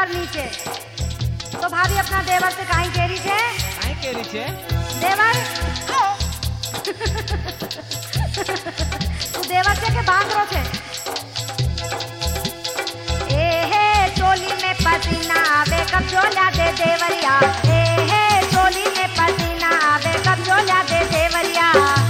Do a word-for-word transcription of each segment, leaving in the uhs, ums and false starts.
ऊपर नीचे। तो भाभी अपना देवर से काई केरी छे? काई केरी छे? देवर तू देवर छे के बांदरो छे? ए हे चोली में पसीना आवे कब झोला दे देवरिया। ए हे चोली में पसीना आवे कब झोला दे देवरिया।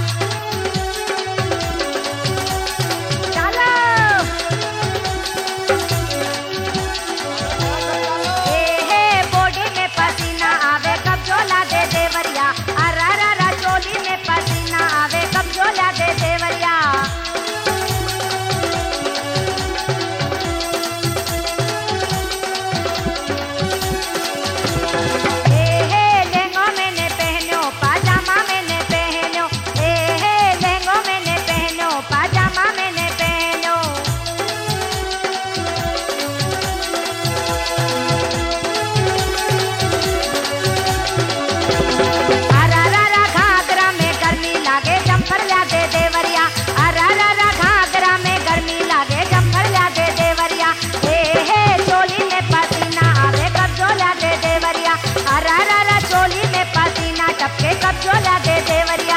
झोला दे देवरिया।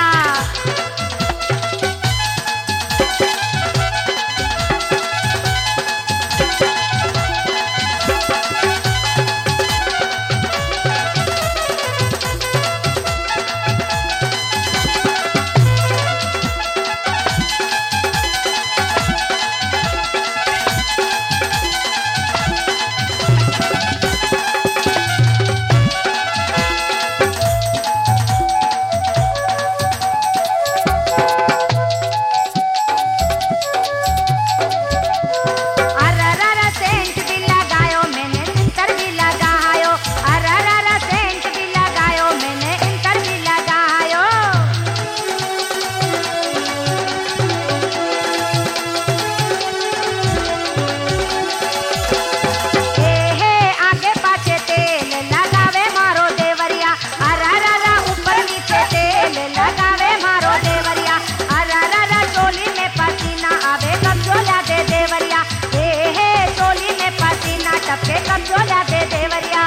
झोला दे देवरिया।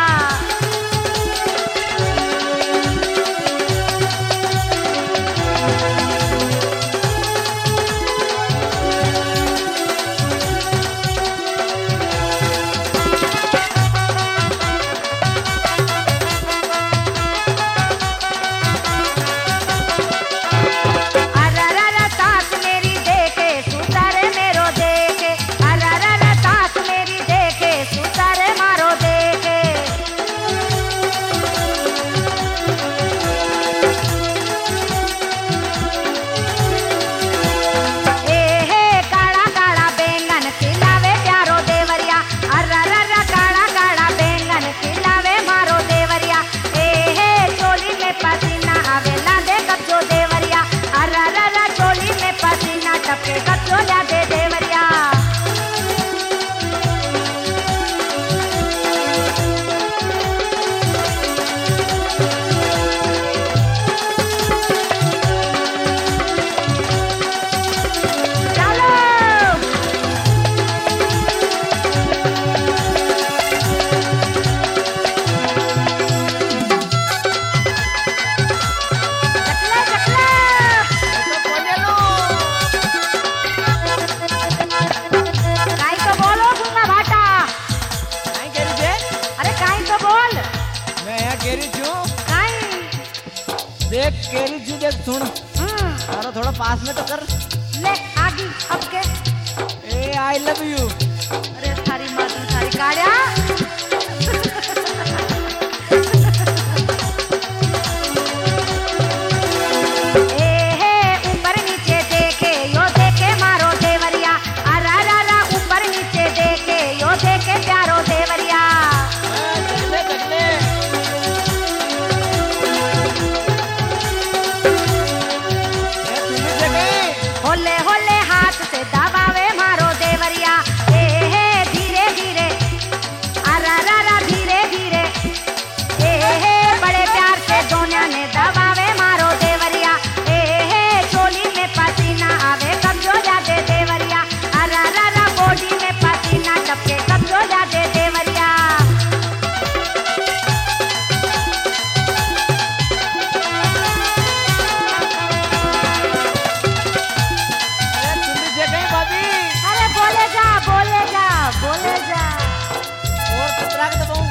झोला दे देवरिया। देख केरी जी देख सुन तारो थोड़ा पास में तो कर ले आगे अब के ए आई लव यू। अरे थारी माँ तू थारी गाड़िया ए हे ऊपर नीचे देखे यो देखे मारो देवरिया। अरा रा रा ऊपर नीचे देखे यो देखे प्यारो देवरिया। जगले जगले होले होले हाथ से दबावे मारो देवरिया। ए बोले जा और पतरा के दबाऊं?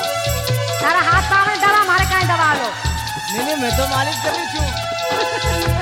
तारा हाथ पाँव में दबा, हमारे कहीं दबा लो। नहीं नहीं मैं तो मालिश कर रही हूँ।